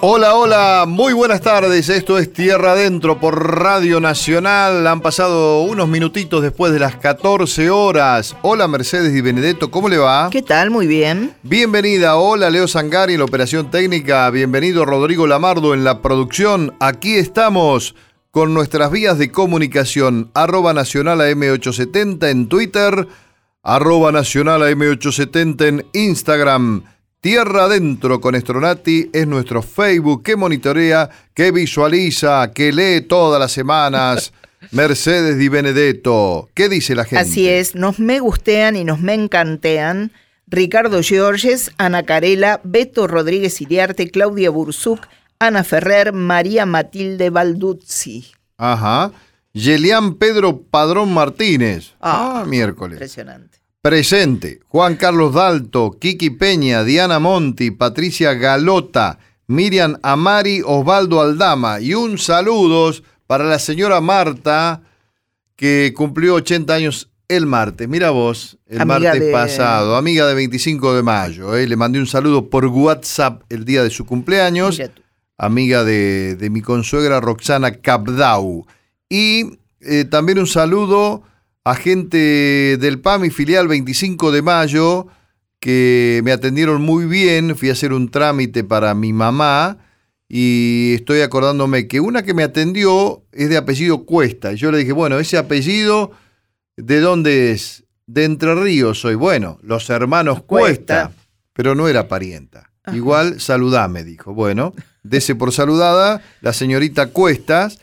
Hola, hola, muy buenas tardes. Esto es Tierra Adentro por Radio Nacional. Han pasado unos minutitos después de las 14 horas. Hola, Mercedes Di Benedetto, ¿cómo le va? ¿Qué tal? Muy bien. Bienvenida. Hola, Leo Sangari en la operación técnica. Bienvenido, Rodrigo Lamardo en la producción. Aquí estamos con nuestras vías de comunicación. @Nacional AM870 en Twitter. @Nacional AM870 en Instagram. Tierra Adentro con Estronati es nuestro Facebook que monitorea, que visualiza, que lee todas las semanas. Mercedes Di Benedetto, ¿qué dice la gente? Así es, nos me gustean y nos me encantean Ricardo Giorges, Ana Carela, Beto Rodríguez Iriarte, Claudia Bursuc, Ana Ferrer, María Matilde Balduzzi. Ajá. Yelian Pedro Padrón Martínez. Miércoles. Impresionante. Presente, Juan Carlos Dalto, Kiki Peña, Diana Monti, Patricia Galota, Miriam Amari, Osvaldo Aldama. Y un saludos para la señora Marta, que cumplió 80 años el martes. Mira vos, el martes pasado, amiga de 25 de mayo. Le mandé un saludo por WhatsApp el día de su cumpleaños. Amiga de mi consuegra Roxana Cabdau. Y también un saludo a gente del PAMI filial 25 de mayo, que me atendieron muy bien. Fui a hacer un trámite para mi mamá y estoy acordándome que una que me atendió es de apellido Cuesta. Y yo le dije, bueno, ese apellido, ¿de dónde es? De Entre Ríos soy. Bueno, los hermanos Cuesta, pero no era parienta. Ajá. Igual saludame, dijo. Bueno, dese por saludada la señorita Cuestas,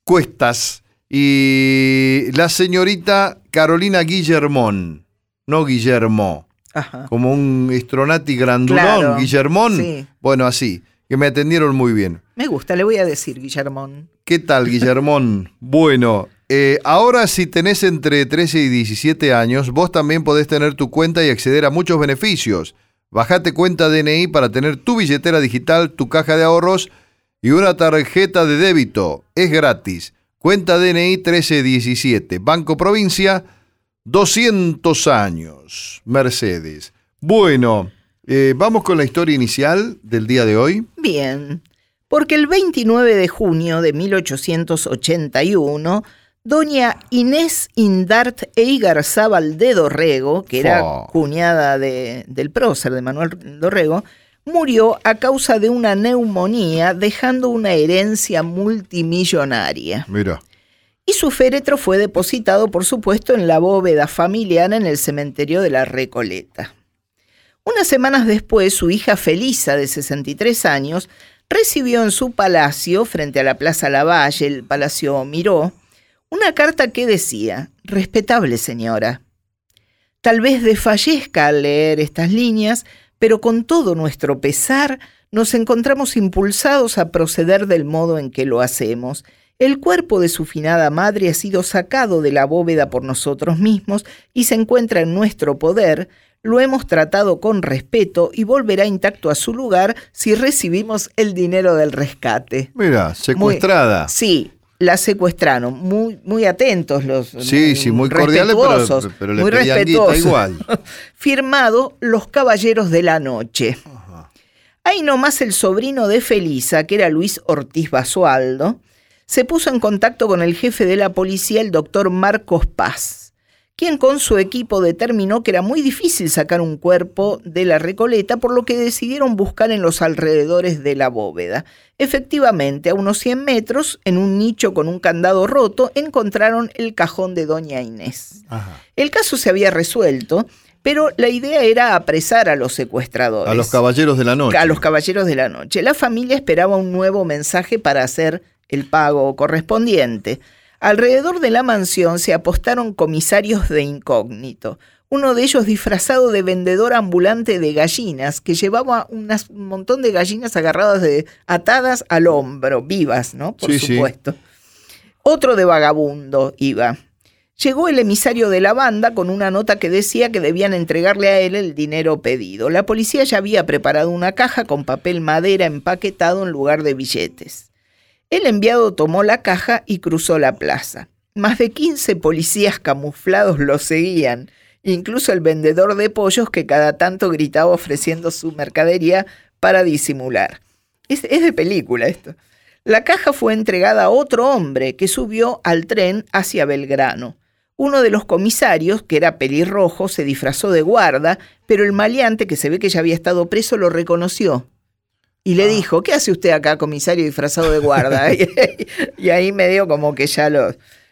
y la señorita Carolina Guillermón, no Guillermo. Ajá. Como un Estronati grandulón, claro. Guillermón. Sí. Bueno, así, que me atendieron muy bien. Me gusta, le voy a decir Guillermón. ¿Qué tal, Guillermón? Bueno, ahora si tenés entre 13 y 17 años, vos también podés tener tu cuenta y acceder a muchos beneficios. Bajate cuenta DNI para tener tu billetera digital, tu caja de ahorros y una tarjeta de débito. Es gratis. Cuenta DNI 1317, Banco Provincia, 200 años, Mercedes. Bueno, vamos con la historia inicial del día de hoy. Bien, porque el 29 de junio de 1881, doña Inés Indart Eigarzábal de Dorrego, que era cuñada del prócer de Manuel Dorrego, murió a causa de una neumonía, dejando una herencia multimillonaria. Mira. Y su féretro fue depositado, por supuesto, en la bóveda familiar en el cementerio de la Recoleta. Unas semanas después, su hija Felisa, de 63 años, recibió en su palacio, frente a la Plaza Lavalle, el Palacio Miró, una carta que decía: «Respetable señora, tal vez desfallezca al leer estas líneas, pero con todo nuestro pesar nos encontramos impulsados a proceder del modo en que lo hacemos. El cuerpo de su finada madre ha sido sacado de la bóveda por nosotros mismos y se encuentra en nuestro poder. Lo hemos tratado con respeto y volverá intacto a su lugar si recibimos el dinero del rescate». Mira, secuestrada. Sí. La secuestraron, muy atentos los. Sí, muy cordiales, pero le pedían guita igual. Firmado Los Caballeros de la Noche. Ajá. Ahí nomás el sobrino de Felisa, que era Luis Ortiz Basualdo, se puso en contacto con el jefe de la policía, el doctor Marcos Paz, quien con su equipo determinó que era muy difícil sacar un cuerpo de la Recoleta, por lo que decidieron buscar en los alrededores de la bóveda. Efectivamente, a unos 100 metros, en un nicho con un candado roto, encontraron el cajón de doña Inés. Ajá. El caso se había resuelto, pero la idea era apresar a los secuestradores. A los caballeros de la noche. A los caballeros de la noche. La familia esperaba un nuevo mensaje para hacer el pago correspondiente. Alrededor de la mansión se apostaron comisarios de incógnito. Uno de ellos disfrazado de vendedor ambulante de gallinas, que llevaba un montón de gallinas atadas al hombro, vivas, ¿no? Por supuesto. Sí. Otro de vagabundo iba. Llegó el emisario de la banda con una nota que decía que debían entregarle a él el dinero pedido. La policía ya había preparado una caja con papel madera empaquetado en lugar de billetes. El enviado tomó la caja y cruzó la plaza. Más de 15 policías camuflados lo seguían, incluso el vendedor de pollos que cada tanto gritaba ofreciendo su mercadería para disimular. Es de película esto. La caja fue entregada a otro hombre que subió al tren hacia Belgrano. Uno de los comisarios, que era pelirrojo, se disfrazó de guarda, pero el maleante, que se ve que ya había estado preso, lo reconoció. Y le dijo, ¿qué hace usted acá, comisario, disfrazado de guarda? Y ahí medio como que ya lo...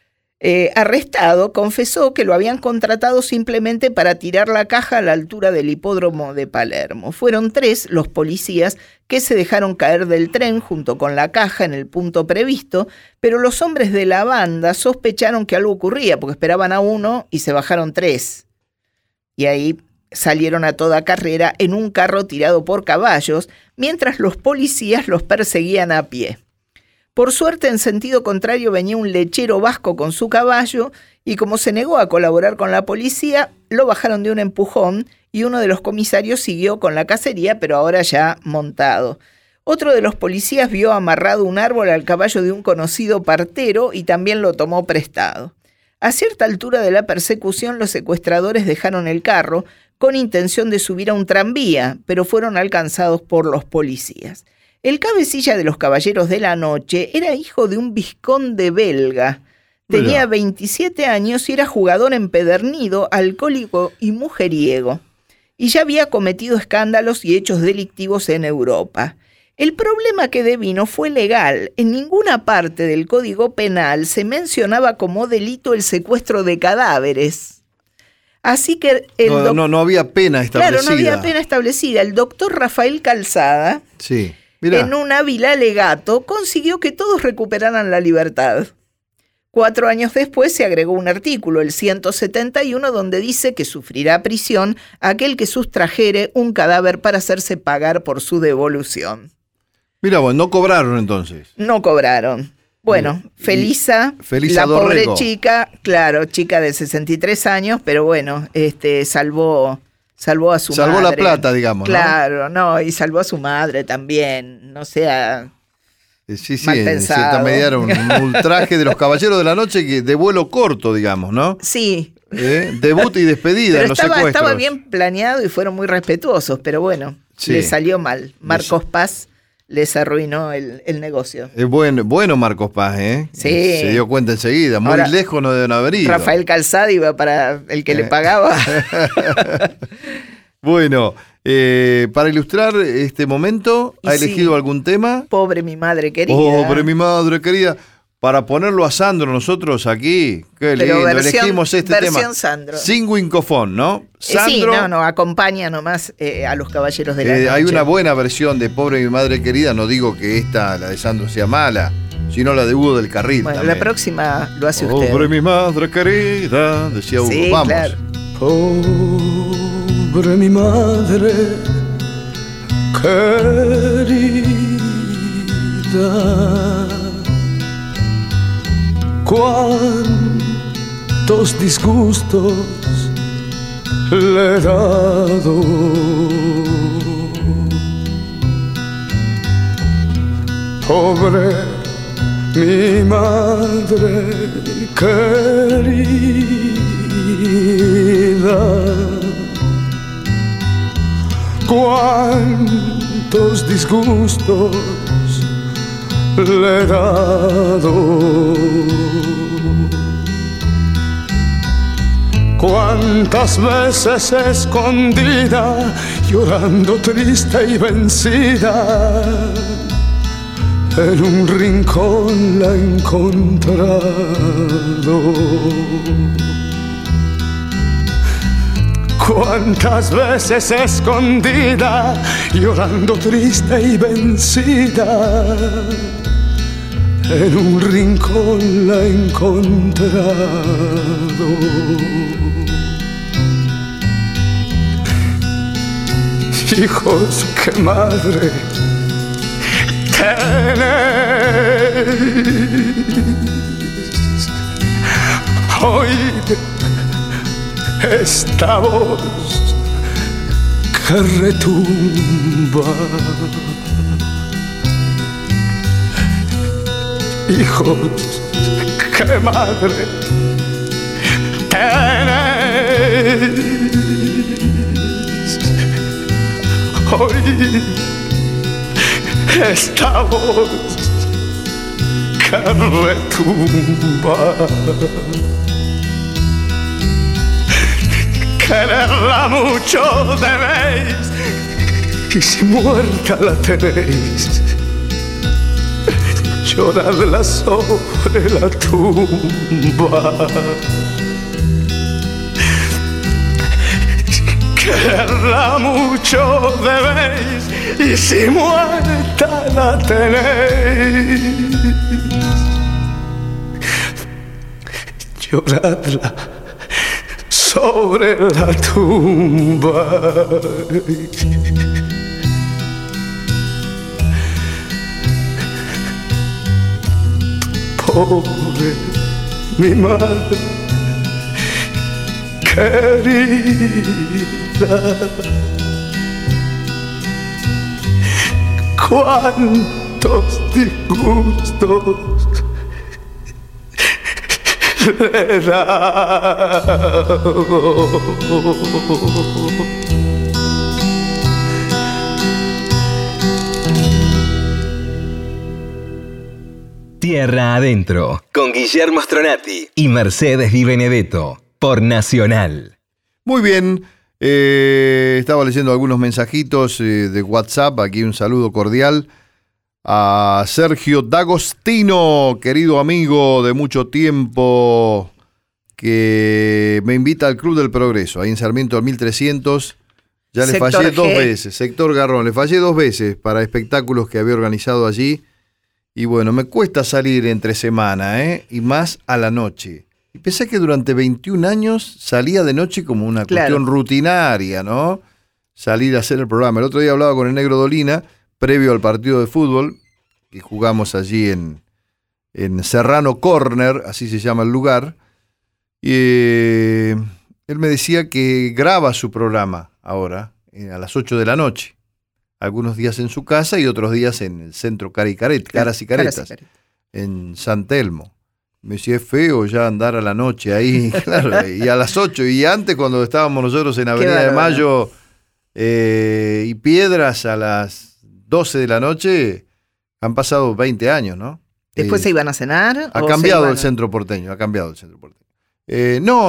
arrestado, confesó que lo habían contratado simplemente para tirar la caja a la altura del hipódromo de Palermo. Fueron 3 los policías que se dejaron caer del tren junto con la caja en el punto previsto, pero los hombres de la banda sospecharon que algo ocurría porque esperaban a uno y se bajaron 3. Y ahí salieron a toda carrera en un carro tirado por caballos, mientras los policías los perseguían a pie. Por suerte, en sentido contrario, venía un lechero vasco con su caballo y como se negó a colaborar con la policía, lo bajaron de un empujón y uno de los comisarios siguió con la cacería, pero ahora ya montado. Otro de los policías vio amarrado un árbol al caballo de un conocido partero y también lo tomó prestado. A cierta altura de la persecución, los secuestradores dejaron el carro con intención de subir a un tranvía, pero fueron alcanzados por los policías. El cabecilla de los Caballeros de la Noche era hijo de un vizconde belga. Tenía 27 años y era jugador empedernido, alcohólico y mujeriego. Y ya había cometido escándalos y hechos delictivos en Europa. El problema que devino fue legal. En ninguna parte del Código Penal se mencionaba como delito el secuestro de cadáveres. Así que no había pena establecida. Claro, no había pena establecida. El doctor Rafael Calzada... Sí. Mirá. En un hábil alegato, consiguió que todos recuperaran la libertad. 4 años después se agregó un artículo, el 171, donde dice que sufrirá prisión aquel que sustrajere un cadáver para hacerse pagar por su devolución. Mira, bueno, no cobraron entonces. No cobraron. Bueno, Felisa la Dorrego. Pobre chica, claro, chica de 63 años, pero bueno, salvó a su madre. Salvó la plata, digamos, claro, ¿no? Y salvó a su madre también, no sea sí, mal en pensado. cierta medida era un ultraje de los Caballeros de la Noche de vuelo corto, digamos, ¿no? Sí. Debut y despedida pero en los secuestros. Estaba bien planeado y fueron muy respetuosos, pero bueno, le salió mal. Marcos Paz les arruinó el negocio. Es bueno Marcos Paz, ¿eh? Sí. Se dio cuenta enseguida, muy ahora, lejos no deben haber ido. Rafael Calzada iba para el que le pagaba. Bueno, para ilustrar este momento, ¿ha elegido algún tema? Pobre mi madre querida. Pobre mi madre querida. Para ponerlo a Sandro nosotros aquí, qué lindo, elegimos este tema. Sandro. Sin wincofón, ¿no? Sandro, sí, acompaña nomás a los Caballeros de la Noche. Hay una buena versión de Pobre mi madre querida, no digo que la de Sandro sea mala, sino la de Hugo del Carril. Bueno, también. La próxima lo hace usted. Pobre mi madre querida, decía Hugo. Sí, vamos. Claro. Pobre mi madre querida, cuántos disgustos le he dado. Pobre mi madre querida, cuántos disgustos le he dado. Cuántas veces escondida, llorando triste y vencida, en un rincón la he encontrado. Cuántas veces escondida, llorando triste y vencida, en un rincón la he encontrado. Hijos, qué madre tenéis. Oíd esta voz que retumba. Hijos, qué madre tenéis. Oíd esta voz que retumba. Quererla mucho debéis, y si muerta la tenéis, lloradla sobre la tumba. Quererla mucho debéis, y si muerta la tenéis, lloradla sobre la tumba. Pobre mi madre querida, cuántos disgustos le da. Tierra Adentro, con Guillermo Stronati y Mercedes Di Benedetto, por Nacional. Muy bien, estaba leyendo algunos mensajitos de WhatsApp. Aquí un saludo cordial a Sergio D'Agostino, querido amigo de mucho tiempo, que me invita al Club del Progreso, ahí en Sarmiento al 1300. Ya le Sector fallé G. 2 veces, sector Garrón, le fallé 2 veces para espectáculos que había organizado allí. Y bueno, me cuesta salir entre semana, y más a la noche. Y pensé que durante 21 años salía de noche como una cuestión rutinaria, ¿no? Salir a hacer el programa. El otro día hablaba con el Negro Dolina, previo al partido de fútbol, que jugamos allí en Serrano Corner, así se llama el lugar. Y él me decía que graba su programa ahora, a las 8 de la noche. Algunos días en su casa y otros días en el centro Caras y Caretas, en San Telmo. Me decía, es feo ya andar a la noche ahí, claro, y a las 8. Y antes, cuando estábamos nosotros en Avenida de Mayo y Piedras, a las 12 de la noche, han pasado 20 años, ¿no? ¿Después se iban a cenar? Ha cambiado el centro porteño, No,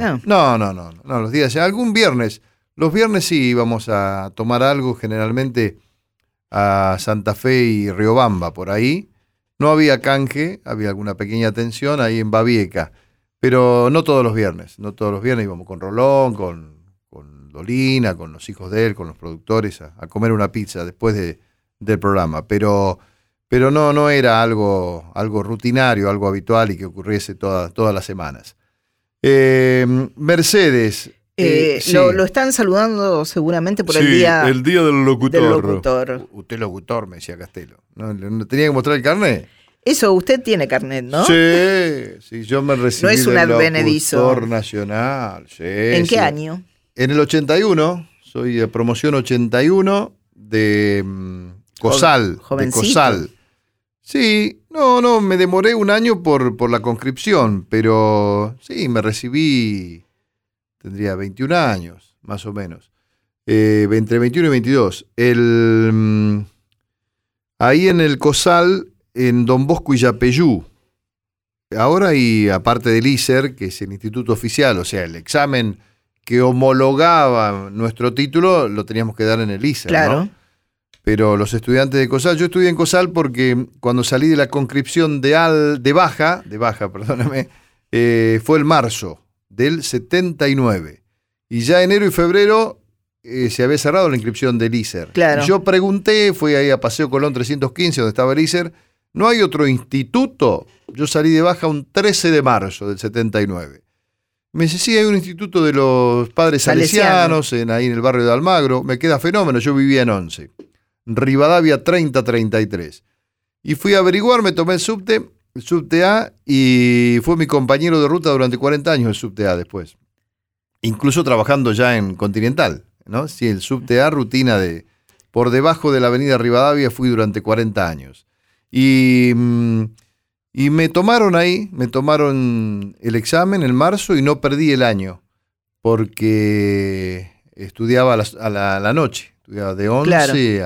los días, algún viernes. Los viernes sí íbamos a tomar algo, generalmente a Santa Fe y Riobamba, por ahí. No había canje, había alguna pequeña tensión ahí en Babieca, pero no todos los viernes. No todos los viernes íbamos con Rolón, con Dolina, con los hijos de él, con los productores, a comer una pizza después del programa. Pero no era algo rutinario, algo habitual y que ocurriese todas las semanas. Mercedes... sí. Lo están saludando seguramente por el día del locutor. Usted locutor, me decía Castelo. ¿No tenía que mostrar el carnet? Eso, usted tiene carnet, ¿no? Sí, yo me recibí no es un de advenedizo. locutor nacional. Sí, ¿En qué año? En el 81, soy de promoción 81 de COSAL. Jovencito. De COSAL. Sí, no, me demoré un año por la conscripción, pero sí, me recibí... Tendría 21 años, más o menos. Entre 21 y 22. Ahí en el COSAL, en Don Bosco y Yapeyú. Ahora, y aparte del ISER, que es el instituto oficial, o sea, el examen que homologaba nuestro título, lo teníamos que dar en el ISER, claro, ¿no? Pero los estudiantes de COSAL, yo estudié en COSAL porque cuando salí de la conscripción de baja, perdóname, fue el marzo del 79. Y ya enero y febrero se había cerrado la inscripción del ISER. Claro. Yo pregunté, fui ahí a Paseo Colón 315, donde estaba el ISER, ¿no hay otro instituto? Yo salí de baja un 13 de marzo del 79. Me dice, sí, hay un instituto de los padres salesianos, ahí en el barrio de Almagro. Me queda fenómeno, yo vivía en 11. Rivadavia 3033. Y fui a averiguar, me tomé el subte A, y fue mi compañero de ruta durante 40 años el subte A después. Incluso trabajando ya en Continental, ¿no? Sí, el subte A, rutina por debajo de la avenida Rivadavia, fui durante 40 años. Y me tomaron el examen en marzo y no perdí el año, porque estudiaba a la noche, estudiaba de 11 claro,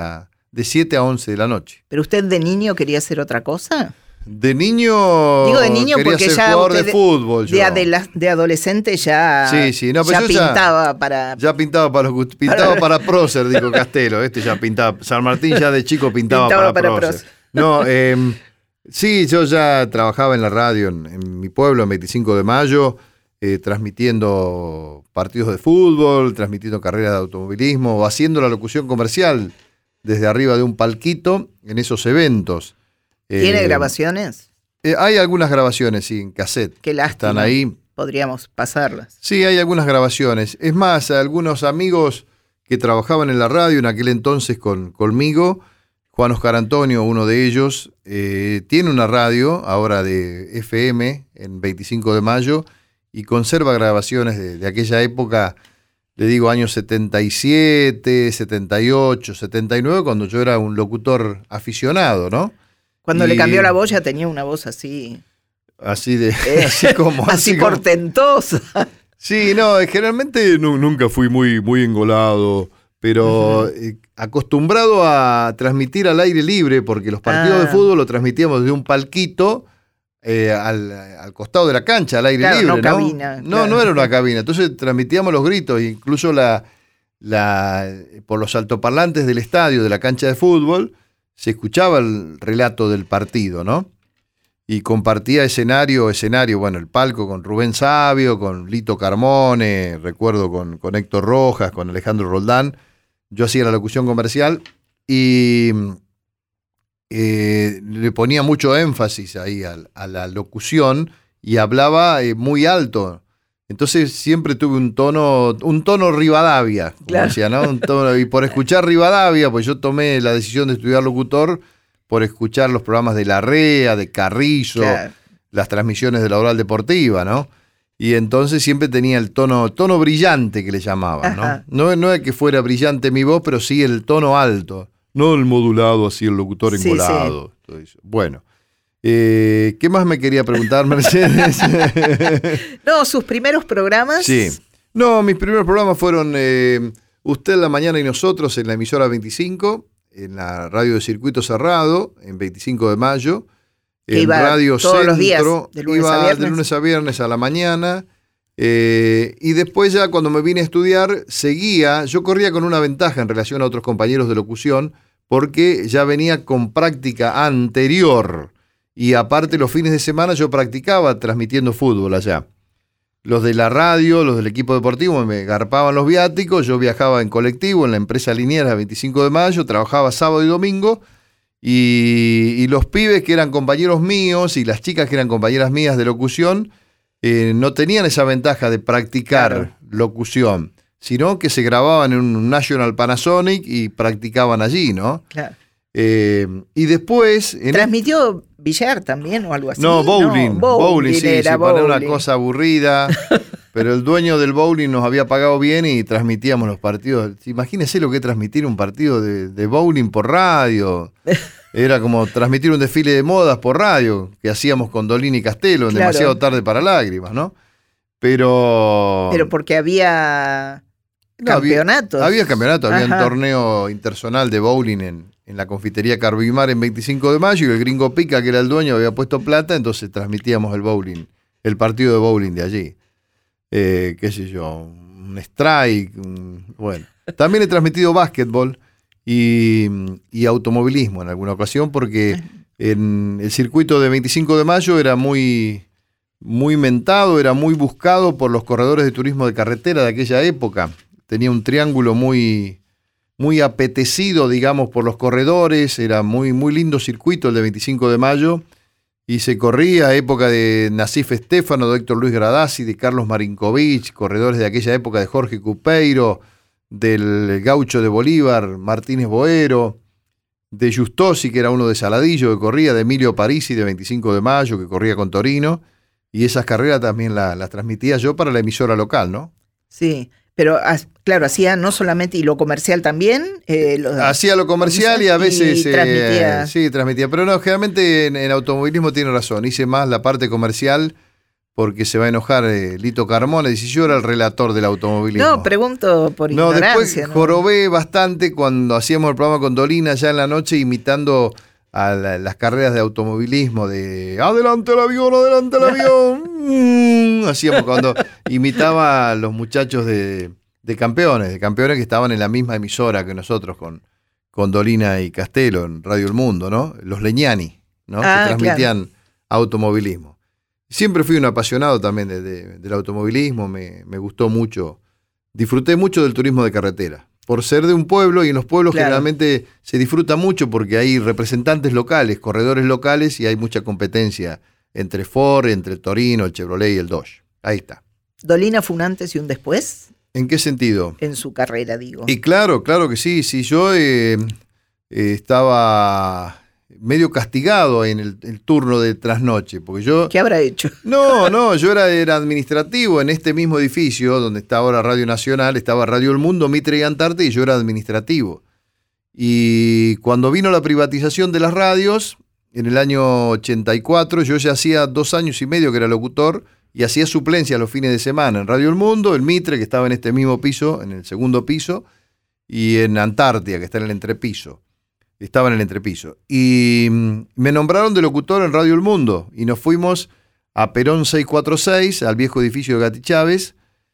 de 7 a 11 de la noche. ¿Pero usted de niño quería hacer otra cosa? De niño, Digo de niño quería porque ser ya jugador usted de fútbol. de adolescente ya, Sí, no, pero ya yo ya- pintaba para... Ya pintaba para prócer, dijo Castelo. Ya pintaba. San Martín ya de chico pintaba Pintaba para para prócer. No, sí, yo ya trabajaba en la radio en mi pueblo, en 25 de mayo, transmitiendo partidos de fútbol, transmitiendo carreras de automovilismo, o haciendo la locución comercial desde arriba de un palquito en esos eventos. ¿Tiene grabaciones? Hay algunas grabaciones, sí, en cassette. Qué lástima. Están ahí. Podríamos pasarlas. Sí, hay algunas grabaciones. Es más, algunos amigos que trabajaban en la radio en aquel entonces conmigo, Juan Oscar Antonio, uno de ellos, tiene una radio ahora de FM en 25 de mayo y conserva grabaciones de aquella época, le digo años 77, 78, 79, cuando yo era un locutor aficionado, ¿no? Cuando Y- le cambió la voz ya tenía una voz así... Así de, así como... así como- portentosa. Sí, no, generalmente nunca fui muy engolado, pero acostumbrado a transmitir al aire libre, porque los partidos de fútbol lo transmitíamos desde un palquito al costado de la cancha, al aire Claro, libre, no ¿no? cabina, No, claro. no era una cabina, entonces transmitíamos los gritos, incluso por los altoparlantes del estadio, de la cancha de fútbol, se escuchaba el relato del partido, ¿no? Y compartía escenario, bueno, el palco con Rubén Sabio, con Lito Carmone, recuerdo con Héctor Rojas, con Alejandro Roldán. Yo hacía la locución comercial y le ponía mucho énfasis ahí a la locución y hablaba muy alto. Entonces siempre tuve un tono Rivadavia, como Claro. decía, ¿no? Y por escuchar Rivadavia, pues yo tomé la decisión de estudiar locutor por escuchar los programas de Larrea, de Carrizo, Claro. las transmisiones de la oral deportiva, ¿no? Y entonces siempre tenía el tono brillante que le llamaban, Ajá. ¿no? No es que fuera brillante mi voz, pero sí el tono alto. No el modulado, así el locutor Sí, engolado. Todo eso. Bueno, ¿qué más me quería preguntar, Mercedes? No, sus primeros programas. Sí. No, mis primeros programas fueron Usted en la mañana y nosotros en la emisora 25, en la radio de Circuito Cerrado, en 25 de mayo. Que En iba Radio todos los días, Centro, de lunes a iba viernes. de lunes a viernes a la mañana. Y después ya cuando me vine a estudiar, yo corría con una ventaja en relación a otros compañeros de locución, porque ya venía con práctica anterior. Y aparte los fines de semana yo practicaba transmitiendo fútbol allá. Los de la radio, los del equipo deportivo me garpaban los viáticos, yo viajaba en colectivo en la empresa Liniers 25 de mayo, trabajaba sábado y domingo, y los pibes que eran compañeros míos y las chicas que eran compañeras mías de locución no tenían esa ventaja de practicar Claro. locución, sino que se grababan en un National Panasonic y practicaban allí, ¿no? Claro. Y después... ¿Transmitió billar también o algo así? No, bowling. Bowling, sí, era para una bowling. cosa aburrida. Pero el dueño del bowling nos había pagado bien y transmitíamos los partidos. Imagínese lo que es transmitir un partido de bowling por radio. Era como transmitir un desfile de modas por radio, que hacíamos con Dolini y Castelo, en Claro. Demasiado Tarde para Lágrimas, ¿no? Pero porque había No, campeonatos. Había campeonato, había un Ajá. torneo internacional de bowling en la confitería Carbimar en 25 de mayo, y el Gringo Pica, que era el dueño, había puesto plata, entonces transmitíamos el bowling, el partido de bowling de allí. Qué sé yo, un strike, bueno. También he transmitido básquetbol y automovilismo en alguna ocasión, porque en el circuito de 25 de mayo era muy mentado, era muy buscado por los corredores de turismo de carretera de aquella época. Tenía un triángulo muy apetecido, digamos, por los corredores. Era muy lindo circuito el de 25 de mayo. Y se corría época de Nasif Estéfano, de Héctor Luis Gradasi, de Carlos Marinkovic, corredores de aquella época de Jorge Cupeiro, del gaucho de Bolívar, Martínez Boero, de Justosi, que era uno de Saladillo, que corría, de Emilio Parisi, de 25 de mayo, que corría con Torino. Y esas carreras también las transmitía yo para la emisora local, ¿no? Sí, pero claro, hacía no solamente, y lo comercial también. Hacía lo comercial y a veces... transmitía. transmitía. Pero no, generalmente en automovilismo tiene razón. Hice más la parte comercial porque se va a enojar Lito Carmona. Dice, yo era el relator del automovilismo. No, pregunto por ignorancia. Después jorobé bastante cuando hacíamos el programa con Dolina ya en la noche, imitando a las carreras de automovilismo, de adelante el avión. Hacíamos cuando imitaba a los muchachos de campeones que estaban en la misma emisora que nosotros con Dolina y Castelo en Radio El Mundo, ¿no? Los Leñani, ¿no? Que transmitían automovilismo. Siempre fui un apasionado también del automovilismo, me gustó mucho, disfruté mucho del turismo de carretera, por ser de un pueblo, y en los pueblos generalmente se disfruta mucho porque hay representantes locales, corredores locales, y hay mucha competencia entre Ford, entre el Torino, el Chevrolet y el Dodge. Ahí está. ¿Dolina fue un antes y un después? ¿En qué sentido? En su carrera, digo. Y claro que sí, yo estaba medio castigado en el turno de trasnoche, porque yo... ¿Qué habrá hecho? No, yo era administrativo en este mismo edificio donde está ahora Radio Nacional, estaba Radio El Mundo, Mitre y Antarte, y yo era administrativo. Y cuando vino la privatización de las radios, en el año 84, yo ya hacía 2 años y medio que era locutor, y hacía suplencia los fines de semana en Radio El Mundo, el Mitre, que estaba en este mismo piso, en el segundo piso, y en Antártida, que está en el entrepiso. Estaba en el entrepiso. Y me nombraron de locutor en Radio El Mundo. Y nos fuimos a Perón 646, al viejo edificio de Gatti Chávez.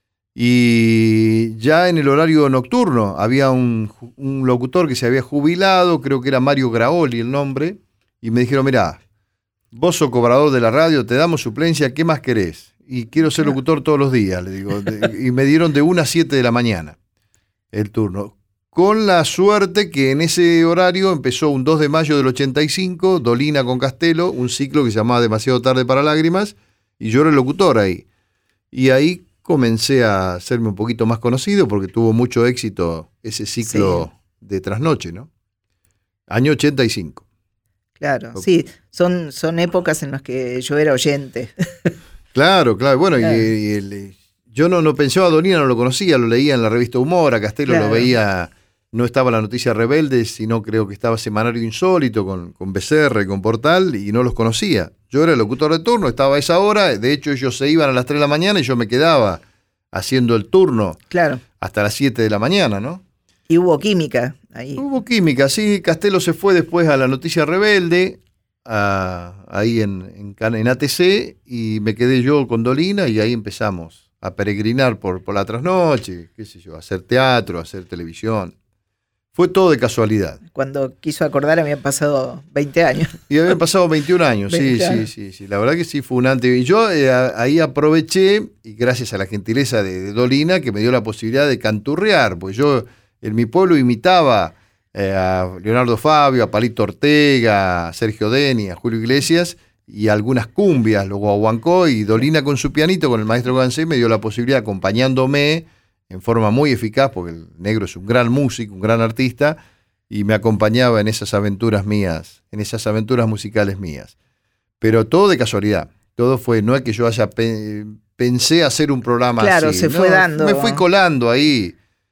Y ya en el horario nocturno había un locutor que se había jubilado, creo que era Mario Graoli el nombre. Y me dijeron, mirá, vos sos cobrador de la radio, te damos suplencia, ¿qué más querés? Y quiero ser locutor todos los días, le digo. Y me dieron de 1 a 7 de la mañana el turno. Con la suerte que en ese horario empezó un 2 de mayo del 85, Dolina con Castelo, un ciclo que se llamaba Demasiado tarde para lágrimas, y yo era el locutor ahí. Y ahí comencé a hacerme un poquito más conocido porque tuvo mucho éxito ese ciclo de trasnoche, ¿no? Año 85. Claro, sí, son épocas en las que yo era oyente. Claro. Bueno, claro. Yo no pensaba a Dolina, no lo conocía, lo leía en la revista Humor, a Castelo lo veía... No estaba la Noticia Rebelde, sino creo que estaba Semanario Insólito con Becerra y con Portal, y no los conocía. Yo era el locutor de turno, estaba a esa hora, de hecho ellos se iban a las 3 de la mañana y yo me quedaba haciendo el turno hasta las 7 de la mañana, ¿no? Y hubo química ahí. Hubo química, sí. Castelo se fue después a la Noticia Rebelde, ahí en ATC, y me quedé yo con Dolina, y ahí empezamos a peregrinar por la trasnoche, qué sé yo, a hacer teatro, a hacer televisión. Fue todo de casualidad. Cuando quiso acordar habían pasado 20 años. Y habían pasado 21 años, sí. La verdad que sí, fue un antes. Y yo ahí aproveché, y gracias a la gentileza de Dolina, que me dio la posibilidad de canturrear, pues yo en mi pueblo imitaba a Leonardo Fabio, a Palito Ortega, a Sergio Deni, a Julio Iglesias, y algunas cumbias, lo guaguancó, y Dolina con su pianito, con el maestro Gansé, me dio la posibilidad, acompañándome en forma muy eficaz, porque el negro es un gran músico, un gran artista, y me acompañaba en esas aventuras mías, en esas aventuras musicales mías. Pero todo de casualidad, todo fue, no es que yo pensé hacer un programa así. Claro, se fue dando. Me fui colando ahí,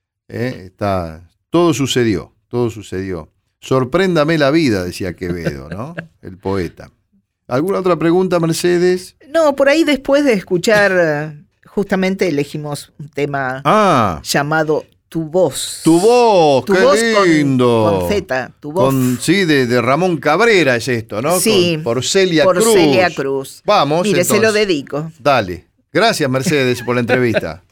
todo sucedió. Sorpréndame la vida, decía Quevedo, ¿no? El poeta. ¿Alguna otra pregunta, Mercedes? No, por ahí después de escuchar... Justamente elegimos un tema llamado Tu Voz. Tu Voz, qué lindo. Con Z, Tu Voz. Sí, de Ramón Cabrera es esto, ¿no? Sí. Por Celia Cruz. Por Celia Cruz. Vamos, mire, entonces. Se lo dedico. Dale. Gracias, Mercedes, por la entrevista.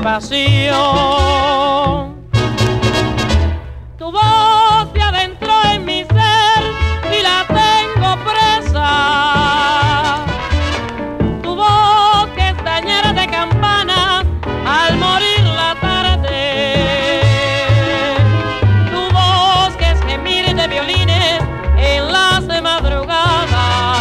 pasión. Tu voz se adentró en mi ser y la tengo presa. Tu voz que estañera de campanas al morir la tarde. Tu voz que es gemir de violines en las madrugadas.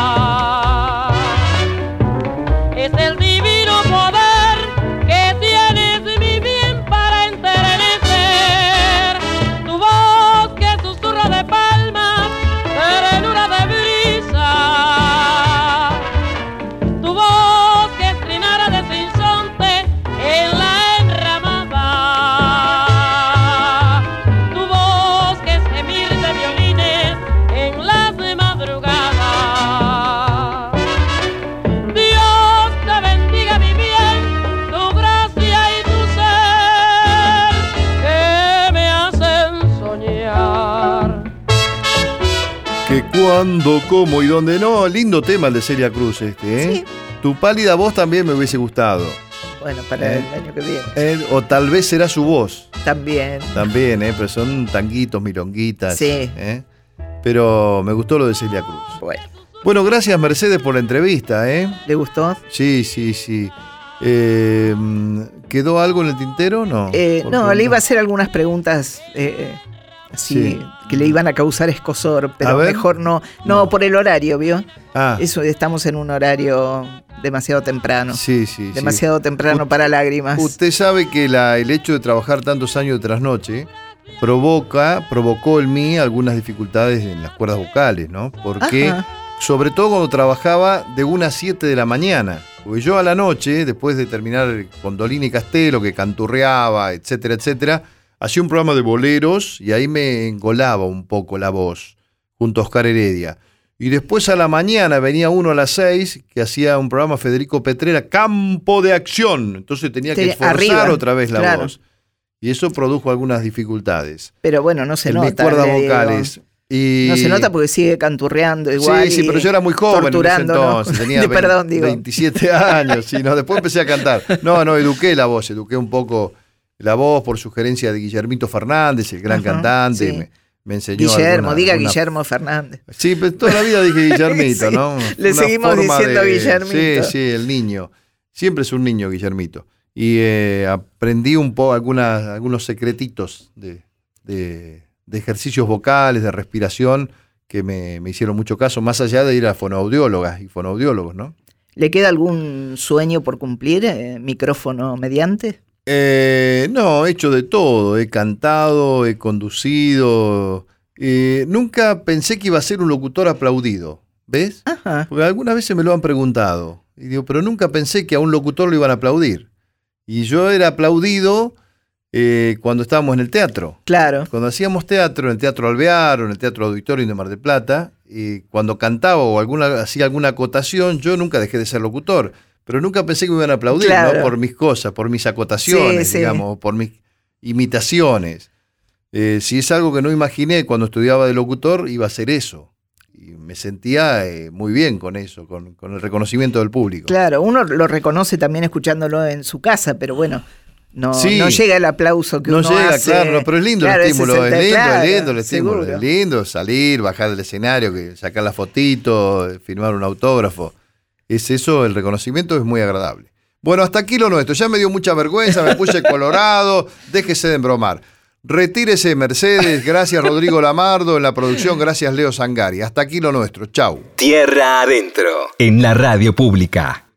Es el divino poder que tienes mi bien para enternecer. Tu voz que susurra de palmas, ternura de brisa. Tu voz que es trinara de sinsonte en la enramada. Tu voz que es gemir de violines en las madrugadas. Dios te bendiga mi bien, tu gracia y tu ser que me hacen soñar. Que cuándo, cómo y dónde no. Lindo tema el de Celia Cruz este, ¿eh? Sí. Tu pálida voz también me hubiese gustado. Bueno, para el año que viene. O tal vez será su voz. También. También, pero son tanguitos, milonguitas. Sí. Pero me gustó lo de Celia Cruz. Bueno, Bueno, gracias Mercedes por la entrevista, ¿le gustó? Sí. ¿Quedó algo en el tintero? No. No, le iba a hacer algunas preguntas así Sí. que le iban a causar escozor, A pero ver. mejor no. No, por el horario, ¿vio? Ah, Eso, estamos en un horario demasiado temprano. sí. Demasiado temprano para lágrimas. Usted sabe que el hecho de trabajar tantos años de trasnoche provocó en mí algunas dificultades en las cuerdas vocales, ¿no? Porque, Ajá. sobre todo cuando trabajaba de 1 a 7 de la mañana. Porque yo a la noche, después de terminar con Dolina y Castelo, que canturreaba, etcétera, hacía un programa de boleros y ahí me engolaba un poco la voz, junto a Oscar Heredia. Y después a la mañana venía uno a las 6, que hacía un programa Federico Petrera, Campo de Acción. Entonces tenía que esforzar arriba, otra vez la claro. voz. Y eso produjo algunas dificultades Pero bueno, no se en nota. mis cuerdas le digo. vocales. Y... No se nota porque sigue canturreando igual. Sí, pero yo era muy joven en ese torturando, ¿no? entonces, tenía Perdón, digo. 27 años, sí, no, después empecé a cantar. No, eduqué la voz, eduqué un poco la voz por sugerencia de Guillermito Fernández, el gran Ajá, cantante, sí. me enseñó Guillermo, diga alguna- Guillermo Fernández. Sí, pero toda la vida dije Guillermito, Sí, ¿no? le Una seguimos forma diciendo Guillermito. Sí, el niño. Siempre es un niño, Guillermito. Y aprendí un poco algunos secretitos de ejercicios vocales, de respiración, que me hicieron mucho caso, más allá de ir a fonoaudiólogas y fonoaudiólogos, ¿no? ¿Le queda algún sueño por cumplir, micrófono mediante? No, he hecho de todo, he cantado, he conducido. Nunca pensé que iba a ser un locutor aplaudido, ¿ves? Ajá. Porque algunas veces me lo han preguntado. Y digo, pero nunca pensé que a un locutor lo iban a aplaudir. Y yo era aplaudido cuando estábamos en el teatro. Claro. Cuando hacíamos teatro, en el Teatro Alvear o en el Teatro Auditorio de Mar del Plata, cuando cantaba o hacía alguna acotación, yo nunca dejé de ser locutor. Pero nunca pensé que me iban a aplaudir, Claro. ¿no? Por mis cosas, por mis acotaciones, Sí, sí. digamos, por mis imitaciones. Si es algo que no imaginé cuando estudiaba de locutor, iba a ser eso. Y me sentía muy bien con eso, con el reconocimiento del público. Claro, uno lo reconoce también escuchándolo en su casa, pero bueno, no, Sí. no llega el aplauso que No uno llega, hace. claro, no, pero es lindo Claro, el ese estímulo, el- es lindo, claro, es lindo el estímulo, seguro. es lindo salir, bajar del escenario, sacar la fotito, firmar un autógrafo. Es eso, el reconocimiento es muy agradable. Bueno, hasta aquí lo nuestro, ya me dio mucha vergüenza, me puse colorado, déjese de embromar. Retírese, Mercedes, gracias Rodrigo Lamardo en la producción, gracias Leo Sangari. Hasta aquí lo nuestro, chau. Tierra adentro. En la radio pública.